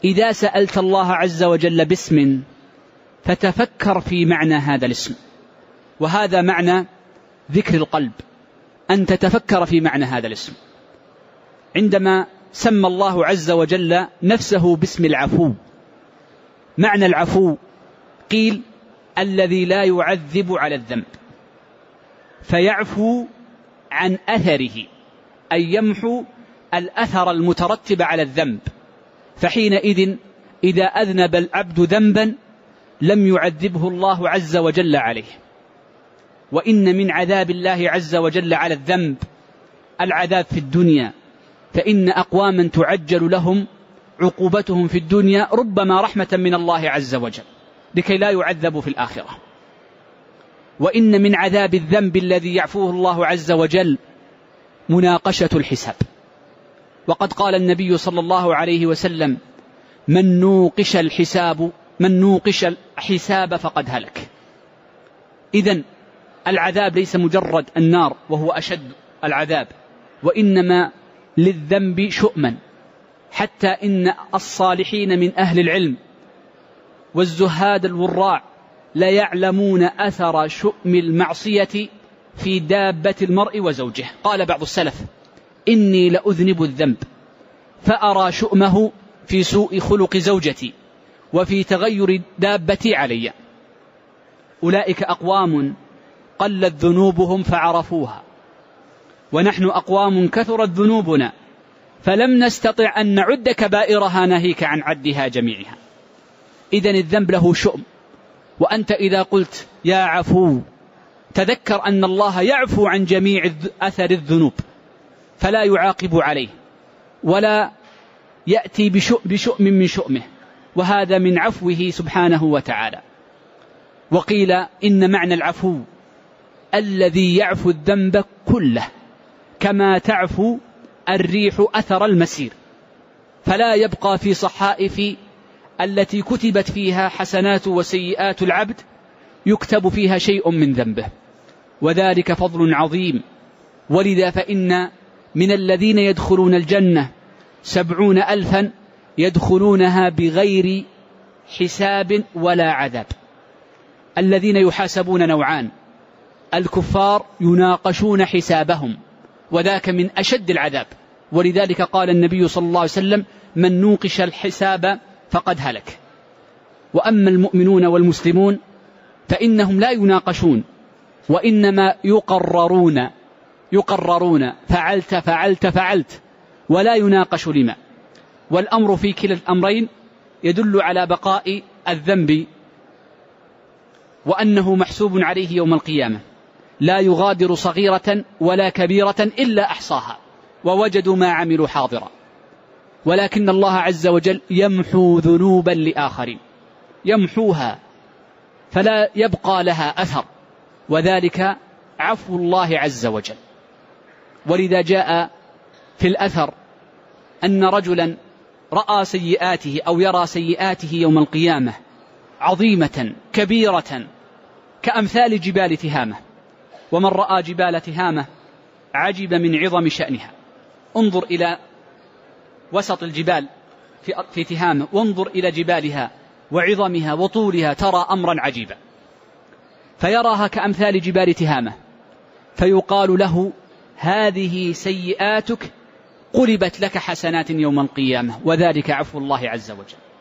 إذا سألت الله عز وجل باسم فتفكر في معنى هذا الاسم، وهذا معنى ذكر القلب، أن تتفكر في معنى هذا الاسم. عندما سمى الله عز وجل نفسه باسم العفو، معنى العفو قيل الذي لا يعذب على الذنب، فيعفو عن أثره، أي يمحو الأثر المترتب على الذنب. فحينئذ إذا أذنب العبد ذنبا لم يعذبه الله عز وجل عليه. وإن من عذاب الله عز وجل على الذنب العذاب في الدنيا، فإن أقواما تعجل لهم عقوبتهم في الدنيا ربما رحمة من الله عز وجل لكي لا يعذبوا في الآخرة. وإن من عذاب الذنب الذي يعفوه الله عز وجل مناقشة الحساب، وقد قال النبي صلى الله عليه وسلم: من نوقش الحساب فقد هلك. إذن العذاب ليس مجرد النار وهو أشد العذاب، وإنما للذنب شؤما، حتى إن الصالحين من أهل العلم والزهاد الوراع لا يعلمون أثر شؤم المعصية في دابة المرء وزوجه. قال بعض السلف: إني لأذنب الذنب فأرى شؤمه في سوء خلق زوجتي وفي تغير دابتي علي. أولئك أقوام قلت ذنوبهم فعرفوها، ونحن أقوام كثرت ذنوبنا فلم نستطع أن نعد كبائرها ناهيك عن عدها جميعها. إذن الذنب له شؤم، وأنت إذا قلت يا عفو تذكر أن الله يعفو عن جميع أثر الذنوب فلا يعاقب عليه ولا يأتي بشؤم من شؤمه، وهذا من عفوه سبحانه وتعالى. وقيل إن معنى العفو الذي يعفو الذنب كله، كما تعفو الريح أثر المسير، فلا يبقى في صحائف التي كتبت فيها حسنات وسيئات العبد يكتب فيها شيء من ذنبه، وذلك فضل عظيم. ولذا فإن من الذين يدخلون الجنة 70,000 يدخلونها بغير حساب ولا عذاب. الذين يحاسبون نوعان: الكفار يناقشون حسابهم وذاك من أشد العذاب، ولذلك قال النبي صلى الله عليه وسلم: من نوقش الحساب فقد هلك. وأما المؤمنون والمسلمون فإنهم لا يناقشون، وإنما يقررون فعلت فعلت فعلت، ولا يناقش لما. والأمر في كلا الأمرين يدل على بقاء الذنب وأنه محسوب عليه يوم القيامة، لا يغادر صغيرة ولا كبيرة إلا أحصاها ووجدوا ما عملوا حاضرا. ولكن الله عز وجل يمحو ذنوبا لآخرين، يمحوها فلا يبقى لها أثر، وذلك عفو الله عز وجل. ولذا جاء في الأثر أن رجلا رأى سيئاته أو يرى سيئاته يوم القيامة عظيمة كبيرة كأمثال جبال تهامة، ومن رأى جبال تهامة عجب من عظم شأنها. انظر إلى وسط الجبال في تهامة، وانظر إلى جبالها وعظمها وطولها، ترى أمرا عجيبا، فيراها كأمثال جبال تهامة، فيقال له: هذه سيئاتك قلبت لك حسنات يوم القيامة، وذلك عفو الله عز وجل.